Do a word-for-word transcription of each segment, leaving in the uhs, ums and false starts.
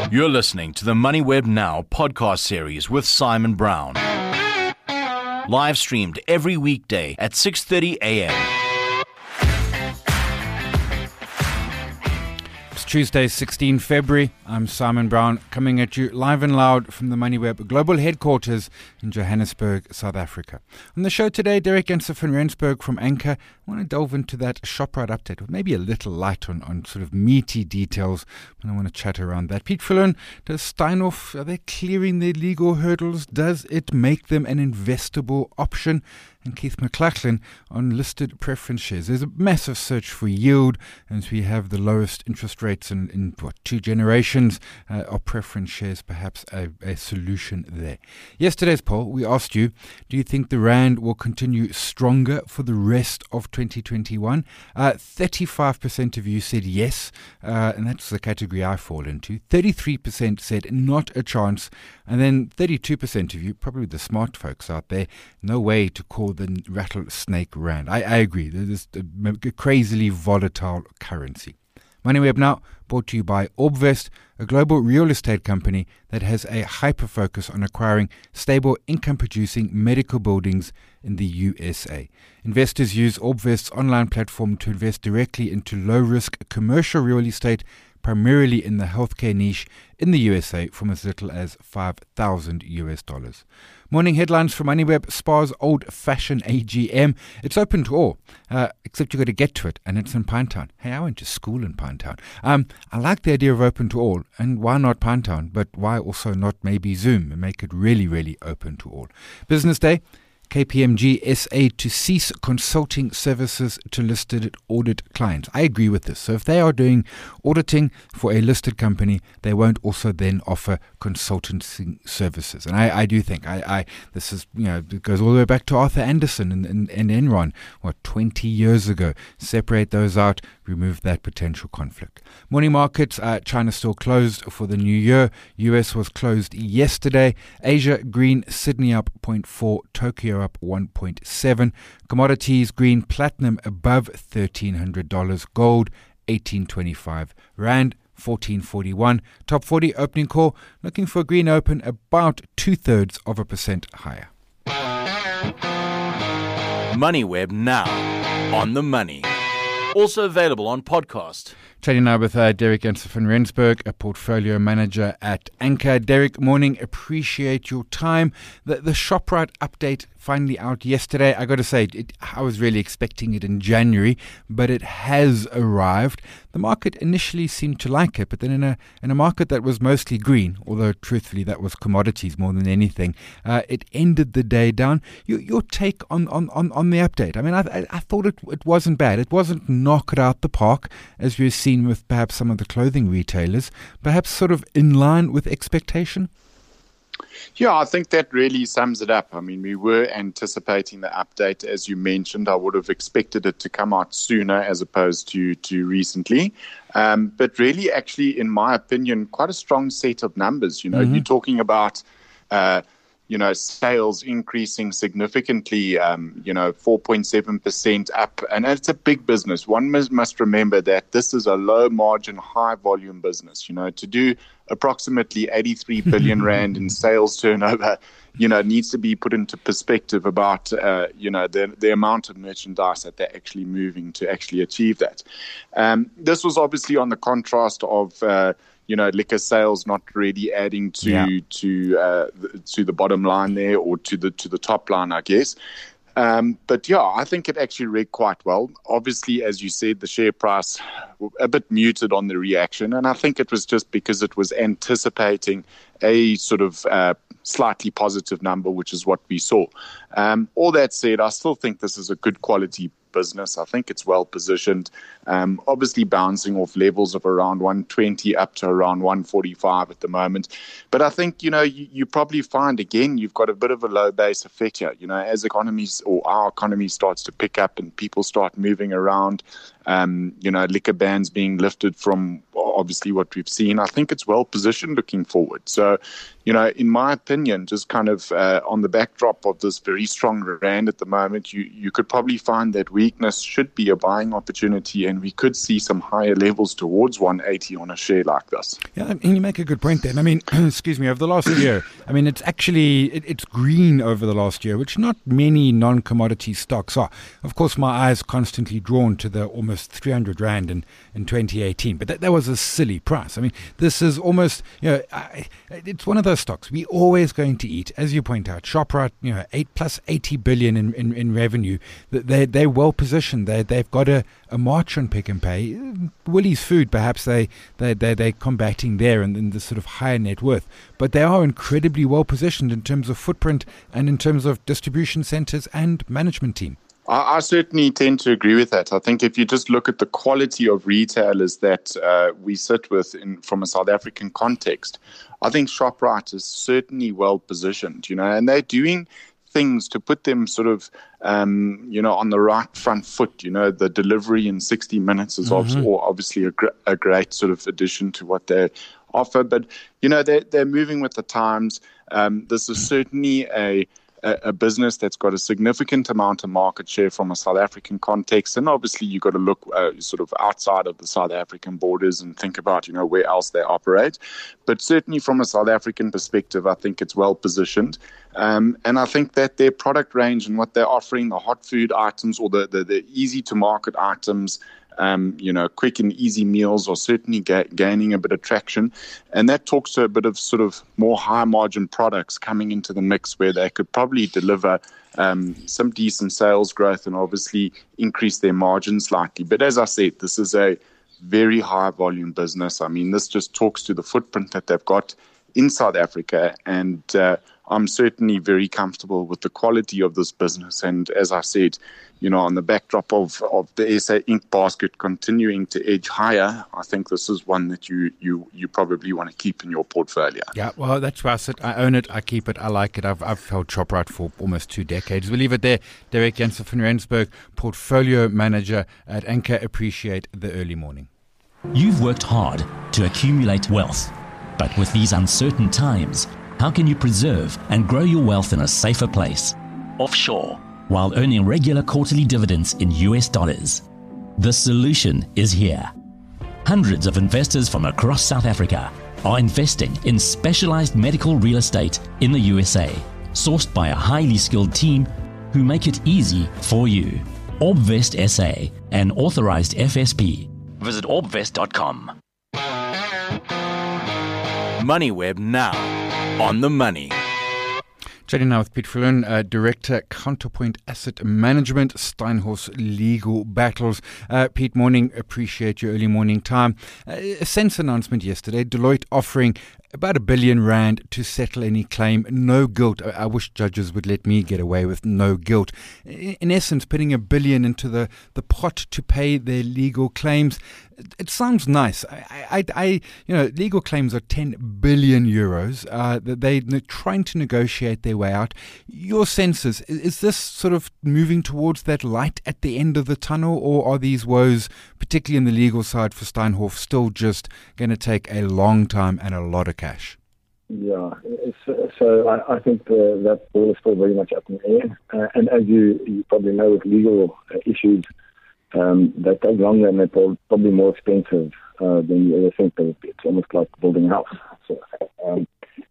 You're listening to the MoneyWeb Now podcast series with Simon Brown. Live streamed every weekday at six thirty a.m. It's Tuesday, the sixteenth of February. I'm Simon Brown, coming at you live and loud from the MoneyWeb global headquarters in Johannesburg, South Africa. On the show today, Derek Enser van Rensburg from Anchor. I want to delve into that Shoprite update with maybe a little light on, on sort of meaty details, but I want to chat around that. Piet Viljoen, does Steinhoff, are they clearing their legal hurdles? Does it make them an investable option? And Keith McLachlan on listed preference shares. There's a massive search for yield, as we have the lowest interest rates in, in what, two generations. Uh, are preference shares perhaps a, a solution there? Yesterday's poll, we asked you, do you think the Rand will continue stronger for the rest of twenty twenty-one? Uh, thirty-five percent of you said yes, uh, and that's the category I fall into. thirty-three percent said not a chance, and then thirty-two percent of you, probably the smart folks out there, no way to call the rattlesnake Rand. I, I agree. There's a crazily volatile currency. MoneyWeb Now, brought to you by Orbvest, a global real estate company that has a hyper-focus on acquiring stable income-producing medical buildings in the U S A. Investors use Orbvest's online platform to invest directly into low-risk commercial real estate, primarily in the healthcare niche in the U S A, from as little as five thousand U S dollars. Morning headlines from MoneyWeb. Spar's old-fashioned A G M. It's open to all, uh, except you've got to get to it, and it's in Pinetown. Hey, I went to school in Pinetown. Um, I like the idea of open to all, and why not Pinetown? But why also not maybe Zoom and make it really, really open to all? Business Day. K P M G S A to cease consulting services to listed audit clients. I agree with this. So if they are doing auditing for a listed company, they won't also then offer consultancy services. And I, I do think I, I this is, you know, it goes all the way back to Arthur Andersen and, and, and Enron, what, twenty years ago. Separate those out, remove that potential conflict. Morning markets, uh, China still closed for the new year. U S was closed yesterday. Asia green, Sydney up zero point four, Tokyo up one point seven. Commodities, green, platinum above thirteen hundred dollars. Gold, eighteen twenty-five. Rand, fourteen forty-one. Top forty opening call, looking for a green open about two-thirds of a percent higher. MoneyWeb Now, on the money. Also available on podcast. Chatting now with uh, Derek Enser van Rensburg, a portfolio manager at Anchor. Derek, morning. Appreciate your time. The, the Shoprite update finally out yesterday. I got to say, it, I was really expecting it in January, but it has arrived. The market initially seemed to like it, but then in a in a market that was mostly green, although truthfully that was commodities more than anything, uh, it ended the day down. Your, your take on, on, on, on the update? I mean, I, I, I thought it, it wasn't bad. It wasn't knock it out the park, as we've seen with perhaps some of the clothing retailers, perhaps sort of in line with expectation? Yeah, I think that really sums it up. I mean, we were anticipating the update, as you mentioned. I would have expected it to come out sooner as opposed to, to recently. Um, but really, actually, in my opinion, quite a strong set of numbers. You know, mm-hmm. You're talking about uh, you know, sales increasing significantly, um, you know, four point seven percent up. And it's a big business. One must, must remember that this is a low margin, high volume business. You know, to do approximately eighty-three billion rand in sales turnover, you know, needs to be put into perspective about, uh, you know, the, the amount of merchandise that they're actually moving to actually achieve that. Um, this was obviously on the contrast of, uh, you know, liquor sales not really adding to yeah. to uh, to the bottom line there, or to the to the top line, I guess. Um, but yeah, I think it actually read quite well. Obviously, as you said, the share price a bit muted on the reaction, and I think it was just because it was anticipating a sort of uh, slightly positive number, which is what we saw. Um, all that said, I still think this is a good quality business. I think it's well positioned, um, obviously bouncing off levels of around one twenty up to around one forty-five at the moment. But I think, you know, you, you probably find, again, you've got a bit of a low base effect here. You know, as economies or our economy starts to pick up and people start moving around, um, you know, liquor bans being lifted from obviously what we've seen, I think it's well positioned looking forward. So, you know, in my opinion, just kind of uh, on the backdrop of this very strong rand at the moment, you, you could probably find that weakness should be a buying opportunity, and we could see some higher levels towards one eighty on a share like this. Yeah, and you make a good point there. I mean, excuse me, over the last year, I mean, it's actually, it, it's green over the last year, which not many non-commodity stocks are. Of course, my eyes constantly drawn to the almost three hundred rand in, in twenty eighteen, but that, that was a silly price. I mean, this is almost, you know, I, it's one of those stocks we're always going to eat. As you point out, Shoprite, you know, eight plus eighty billion in, in, in revenue. They, they're well positioned. They, they've got a, a march on Pick and Pay. Woolies Food, perhaps they, they, they, they're combating there in, in the sort of higher net worth. But they are incredibly well positioned in terms of footprint and in terms of distribution centres and management team. I, I certainly tend to agree with that. I think if you just look at the quality of retailers that uh, we sit with in, from a South African context, I think Shoprite is certainly well positioned, you know, and they're doing things to put them sort of, um, you know, on the right front foot. You know, the delivery in sixty minutes is mm-hmm. obviously a, gr- a great sort of addition to what they offer. But, you know, they're, they're moving with the times. Um, this is certainly a a business that's got a significant amount of market share from a South African context. And obviously you've got to look uh, sort of outside of the South African borders and think about, you know, where else they operate. But certainly from a South African perspective, I think it's well positioned. Um, and I think that their product range and what they're offering, the hot food items or the, the, the easy to market items, Um, you know, quick and easy meals are certainly ga- gaining a bit of traction. And that talks to a bit of sort of more high margin products coming into the mix where they could probably deliver um, some decent sales growth and obviously increase their margins slightly. But as I said, this is a very high volume business. I mean, this just talks to the footprint that they've got in South Africa. And uh, I'm certainly very comfortable with the quality of this business. And as I said, you know, on the backdrop of, of the S A Inc basket continuing to edge higher, I think this is one that you you, you probably want to keep in your portfolio. Yeah, well, that's where I sit. I own it. I keep it. I like it. I've I've held Shoprite for almost two decades. We'll leave it there. Derek Jansen van Rensburg, Portfolio Manager at Anchor. Appreciate the early morning. You've worked hard to accumulate wealth, but with these uncertain times, how can you preserve and grow your wealth in a safer place? Offshore, while earning regular quarterly dividends in U S dollars. The solution is here. Hundreds of investors from across South Africa are investing in specialized medical real estate in the U S A, sourced by a highly skilled team who make it easy for you. Orbvest S A, an authorized F S P. Visit orbvest dot com. MoneyWeb now on the money. Chatting now with Piet Viljoen, uh, Director, Counterpoint Asset Management, Steinhorst Legal Battles. Uh, Pete, morning. Appreciate your early morning time. Uh, a sense announcement yesterday, Deloitte offering about a billion rand to settle any claim. No guilt. I, I wish judges would let me get away with no guilt. In, in essence, putting a billion into the, the pot to pay their legal claims. It, it sounds nice. I, I, I, you know, legal claims are ten billion euros. Uh, they, they're trying to negotiate their way out. Your sense is, is this sort of moving towards that light at the end of the tunnel, or are these woes, particularly in the legal side for Steinhoff, still just going to take a long time and a lot of cash? Yeah, so, so I, I think the, that ball is still very much up in the air. Uh, and as you, you probably know, with legal uh, issues, um, they take longer and they're probably more expensive uh, than you ever think they would be. It's almost like building a house. So, um,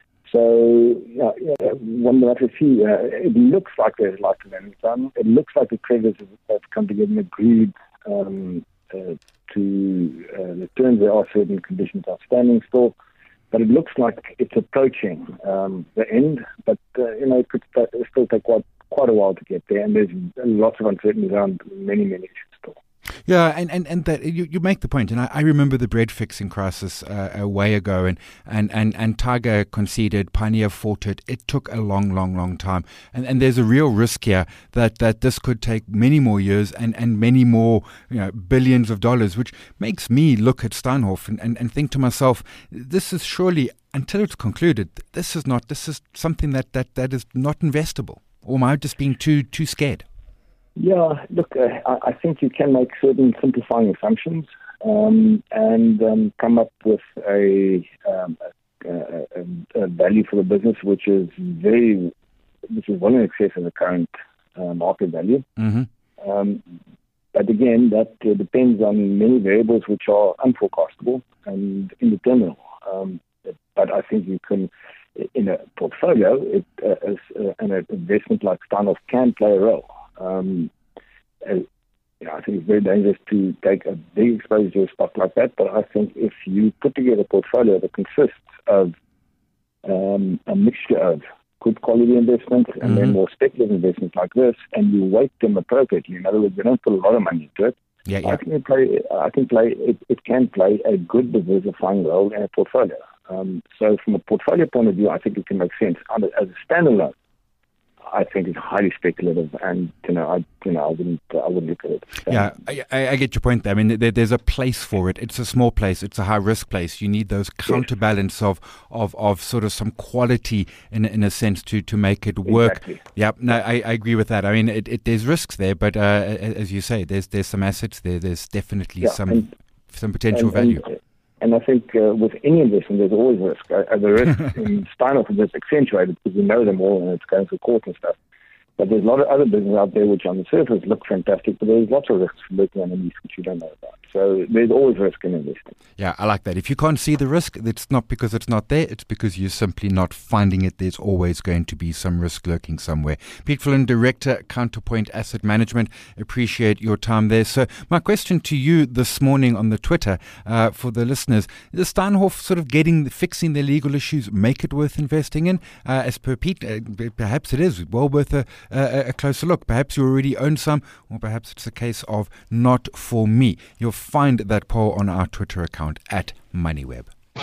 so yeah, yeah, one will have to see. Uh, it looks like there's light to the done. It looks like the creditors have come together and agreed um, uh, to uh, the terms. There are certain conditions outstanding still. But it looks like it's approaching um, the end. But, uh, you know, it could st- still take quite, quite a while to get there. And there's lots of uncertainty around many, many issues still. Yeah, and, and, and that you, you make the point, and I, I remember the bread fixing crisis uh, a way ago, and, and, and, and Tiger conceded, Pioneer fought it. It took a long, long, long time. And, and there's a real risk here that, that this could take many more years and, and many more, you know, billions of dollars, which makes me look at Steinhoff and, and, and think to myself, this is surely, until it's concluded, this is not, this is something that, that, that is not investable. Or am I just being too too scared? Yeah, look, uh, I, I think you can make certain simplifying assumptions um, and um, come up with a, um, uh, a, a value for the business, which is very, which is well in excess of the current uh, market value. Mm-hmm. Um, but again, that uh, depends on many variables which are unforecastable and indeterminable. Um, but I think you can, in a portfolio, it, uh, as, uh, an investment like Steinhoff can play a role. Um, as, you know, I think it's very dangerous to take a big exposure to a stock like that, but I think if you put together a portfolio that consists of um, a mixture of good quality investments and mm-hmm. then more speculative investments like this, and you weight them appropriately, in other words, you don't put a lot of money into it, yeah, yeah. I think, it, play, I think play, it, it can play a good diversifying role in a portfolio. Um, so from a portfolio point of view, I think it can make sense. As a standalone, I think it's highly speculative, and you know, I you know, I wouldn't, uh, I wouldn't look at it. So, yeah, I, I get your point there. I mean, there, there's a place for it. It's a small place. It's a high risk place. You need those counterbalance of, of, of sort of some quality in in a sense to, to make it work. Exactly. Yeah, no, I, I agree with that. I mean, it, it, there's risks there, but uh, as you say, there's there's some assets there. There's definitely yeah, some and, some potential and, value. And, And I think uh, with any investment, there's always risk. Uh, the risk in Steinhoff is just accentuated because we know them all and it's going through court and stuff. But there's a lot of other businesses out there which on the surface look fantastic, but there's lots of risks lurking underneath which you don't know about. So there's always risk in investing. Yeah, I like that. If you can't see the risk, it's not because it's not there, it's because you're simply not finding it. There's always going to be some risk lurking somewhere. Pete Flynn, Director, Counterpoint Asset Management, appreciate your time there. So my question to you this morning on the Twitter, uh, for the listeners, is Steinhoff sort of getting, fixing their legal issues, make it worth investing in? Uh, as per Pete, uh, perhaps it is well worth a Uh, a closer look. Perhaps you already own some, or perhaps it's a case of not for me. You'll find that poll on our Twitter account at MoneyWeb.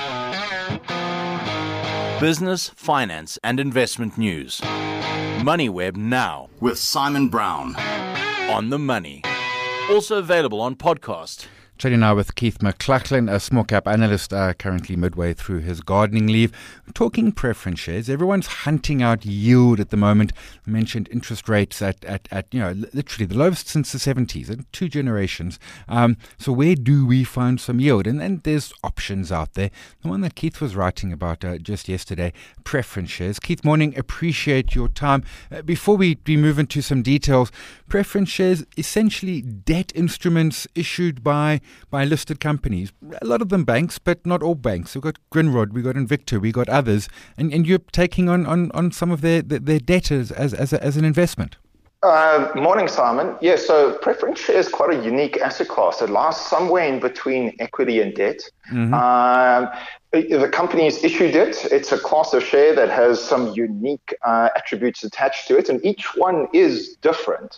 Business, finance and investment news. MoneyWeb Now with Simon Brown on the money. Also available on podcast. Chatting now with Keith McLachlan, a small cap analyst, uh, currently midway through his gardening leave. Talking preference shares, everyone's hunting out yield at the moment. I mentioned interest rates at, at, at you know literally the lowest since the seventies, in two generations. Um, so where do we find some yield? And then there's options out there. The one that Keith was writing about uh, just yesterday, preference shares. Keith, morning. Appreciate your time. Uh, before we, we move into some details, preference shares, essentially debt instruments issued by by listed companies, a lot of them banks, but not all banks. We've got Grindrod, we've got Invicta, we've got others, and, and you're taking on, on, on some of their, their, their debt as, as, as, a, as an investment. Uh, morning, Simon. Yeah, so preference share is quite a unique asset class. It lies somewhere in between equity and debt. Mm-hmm. Um, the company's issued it. It's a class of share that has some unique uh, attributes attached to it, and each one is different.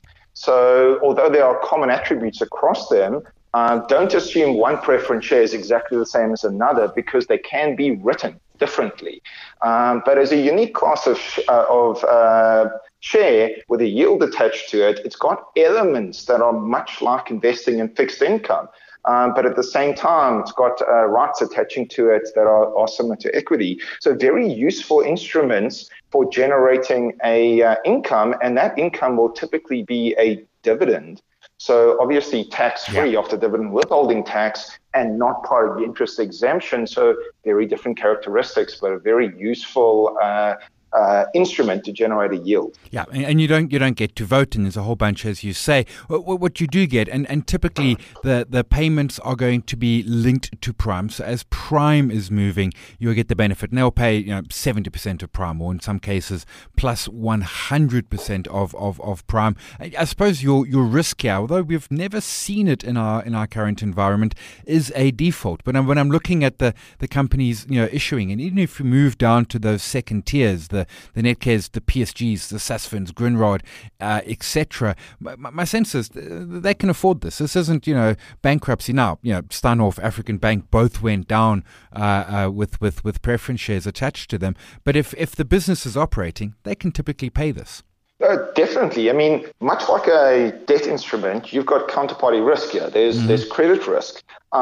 So although there are common attributes across them, Uh, don't assume one preference share is exactly the same as another, because they can be written differently. Um, but as a unique class of, sh- uh, of uh, share with a yield attached to it, it's got elements that are much like investing in fixed income. Um, but at the same time, it's got uh, rights attaching to it that are, are similar to equity. So very useful instruments for generating a uh, income, and that income will typically be a dividend. So obviously tax-free yeah. after dividend withholding tax and not part of the interest exemption. So very different characteristics, but a very useful uh, uh, instrument to generate a yield. Yeah, and you don't you don't get to vote, and there's a whole bunch, as you say. What, what you do get, and, and typically the, the payments are going to be linked to Prime. So as Prime is moving, you'll get the benefit. And they'll pay you know seventy percent of Prime, or in some cases plus one hundred percent of, of, of Prime. I, I suppose your your risk here, although we've never seen it in our in our current environment, is a default. But when I'm looking at the, the companies you know issuing, and even if you move down to those second tiers, the the Netcares, the P S Gs, the Sasfins, Grindrod, uh, et cetera. My, my sense is they can afford this. This isn't, you know, bankruptcy now. You know, Steinhoff, African Bank, both went down uh, uh, with, with, with preference shares attached to them. But if, if the business is operating, they can typically pay this. Uh, definitely. I mean, much like a debt instrument, you've got counterparty risk here. There's mm-hmm. there's credit risk.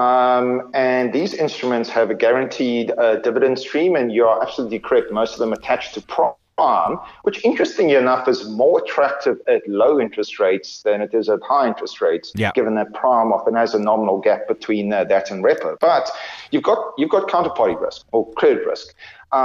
Um, and these instruments have a guaranteed uh, dividend stream, and you're absolutely correct. Most of them attached to prime, which interestingly enough is more attractive at low interest rates than it is at high interest rates, yeah. given that prime often has a nominal gap between uh, that and repo. But you've got you've got counterparty risk or credit risk,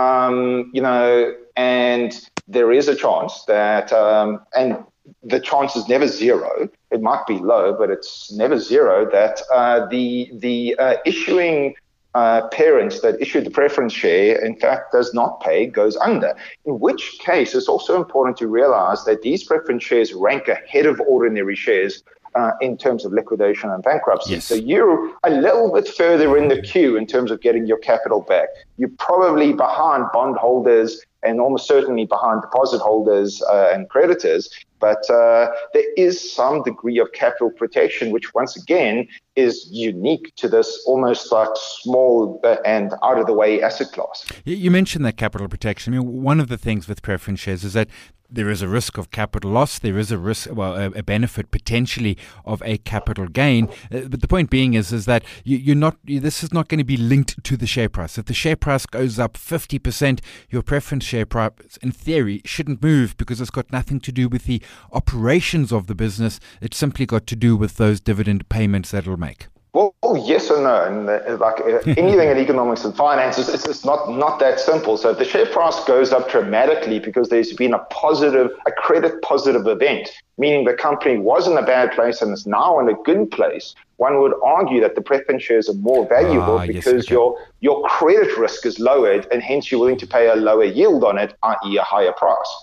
um, you know, and there is a chance that, um, and the chance is never zero. It might be low, but it's never zero that uh, the the uh, issuing uh, parents that issued the preference share, in fact, does not pay, goes under. In which case, it's also important to realize that these preference shares rank ahead of ordinary shares uh, in terms of liquidation and bankruptcy. Yes. So you're a little bit further in the queue in terms of getting your capital back. You're probably behind bondholders and almost certainly behind deposit holders uh, and creditors. But uh, there is some degree of capital protection, which once again is unique to this almost like small and out-of-the-way asset class. You mentioned that capital protection. I mean, one of the things with preference shares is that there is a risk of capital loss. There is a risk, well, a, a benefit potentially of a capital gain. Uh, but the point being is, is that you, you're not. You, this is not going to be linked to the share price. If the share price goes up fifty percent, your preference share price, in theory, shouldn't move because it's got nothing to do with the operations of the business. It's simply got to do with those dividend payments that it'll make. Well, yes or no, and uh, like uh, anything in economics and finance, it's, it's, it's not, not that simple. So if the share price goes up dramatically because there's been a positive, a credit positive event, meaning the company was in a bad place and is now in a good place, one would argue that the preference shares are more valuable ah, because yes, okay. your your credit risk is lowered and hence you're willing to pay a lower yield on it, that is a higher price.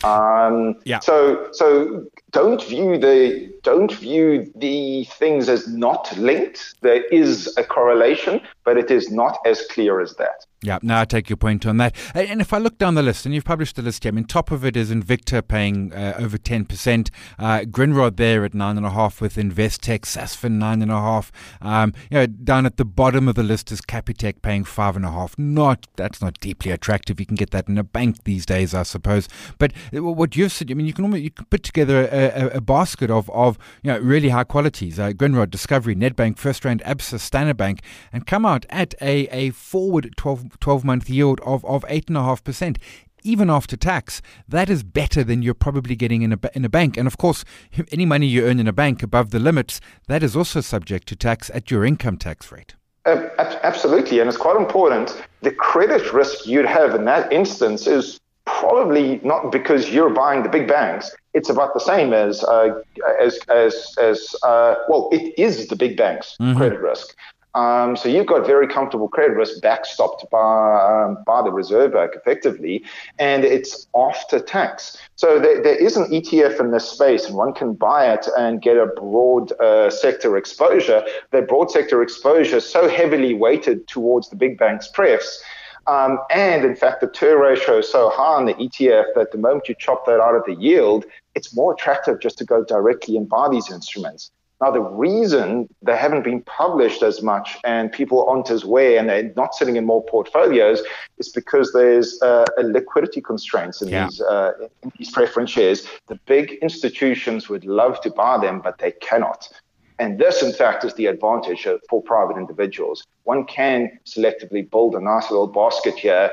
Um, yeah. So, so don't view the don't view the things as not linked. There is a correlation, but it is not as clear as that. Yeah, no, I take your point on that. And if I look down the list, and you've published the list here, I mean, top of it is Invicta paying uh, over ten percent, uh, Grindrod there at nine point five with Investec, Sasfin nine point five. Um, you know, down at the bottom of the list is Capitec paying five point five. Not, that's not deeply attractive. You can get that in a bank these days, I suppose. But what you've said, I mean, you can almost, you can put together a, a, a basket of, of you know, really high qualities, uh, Grindrod, Discovery, Nedbank, FirstRand, Absa, Standard Bank, and come out at a, a forward twelve twelve-month yield of, of eight point five percent. Even after tax, that is better than you're probably getting in a, in a bank. And of course, any money you earn in a bank above the limits, that is also subject to tax at your income tax rate. Uh, absolutely, and it's quite important. The credit risk you'd have in that instance is probably not because you're buying the big banks. It's about the same as, uh, as, as, as uh, well, it is the big banks' mm-hmm. credit risk. Um, so you've got very comfortable credit risk backstopped by, um, by the Reserve Bank effectively, and it's after tax. So there, there is an E T F in this space, and one can buy it and get a broad uh, sector exposure. That broad sector exposure is so heavily weighted towards the big banks' prefs. Um, and in fact, the T E R ratio is so high on the E T F that the moment you chop that out of the yield, it's more attractive just to go directly and buy these instruments. Now, the reason they haven't been published as much and people aren't as aware and they're not sitting in more portfolios is because there's uh, a liquidity constraints in, yeah. these, uh, in these preference shares. The big institutions would love to buy them, but they cannot. And this, in fact, is the advantage for private individuals. One can selectively build a nice little basket here,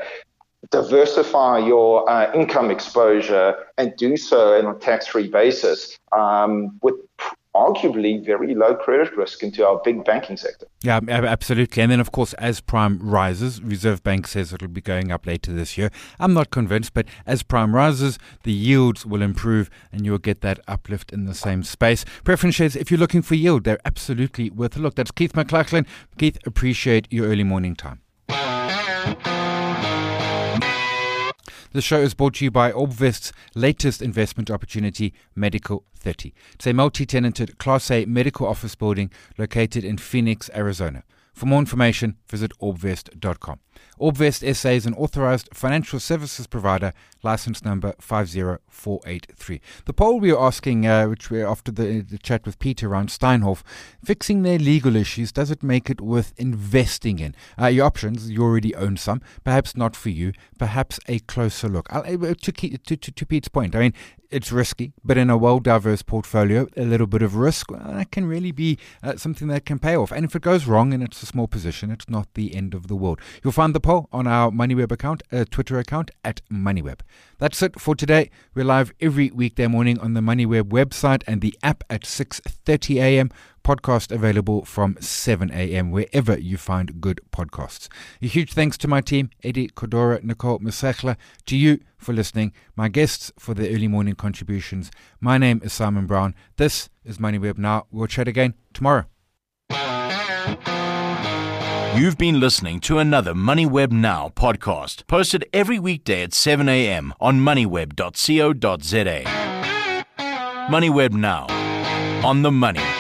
diversify your uh, income exposure, and do so on a tax-free basis um, with arguably very low credit risk into our big banking sector. Yeah, absolutely. And then, of course, as prime rises, Reserve Bank says it'll be going up later this year. I'm not convinced, but as prime rises, the yields will improve and you'll get that uplift in the same space. Preference shares, if you're looking for yield, they're absolutely worth a look. That's Keith McLachlan. Keith, appreciate your early morning time. The show is brought to you by Orbvest's latest investment opportunity, Medical thirty. It's a multi-tenanted Class A medical office building located in Phoenix, Arizona. For more information, visit orbvest dot com. Orbvest S A is an authorized financial services provider, license number five zero four eight three. The poll we were asking, uh, which we after the, the chat with Peter around Steinhoff, fixing their legal issues, does it make it worth investing in? Uh, your options, you already own some, perhaps not for you, perhaps a closer look. I'll, to, to, to, to Pete's point, I mean, it's risky, but in a well-diverse portfolio, a little bit of risk, well, that can really be uh, something that can pay off. And if it goes wrong and it's a small position, it's not the end of the world. You'll find find the poll on our MoneyWeb account, uh, Twitter account at MoneyWeb. That's it for today. We're live every weekday morning on the MoneyWeb website and the app at six thirty a.m. Podcast available from seven a.m. wherever you find good podcasts. A huge thanks to my team, Eddie Kodora, Nicole Musechla, to you for listening, my guests for their early morning contributions. My name is Simon Brown. This is MoneyWeb Now. We'll chat again tomorrow. You've been listening to another MoneyWeb Now podcast, posted every weekday at seven a.m. on moneyweb dot co dot za. MoneyWeb Now, on the money.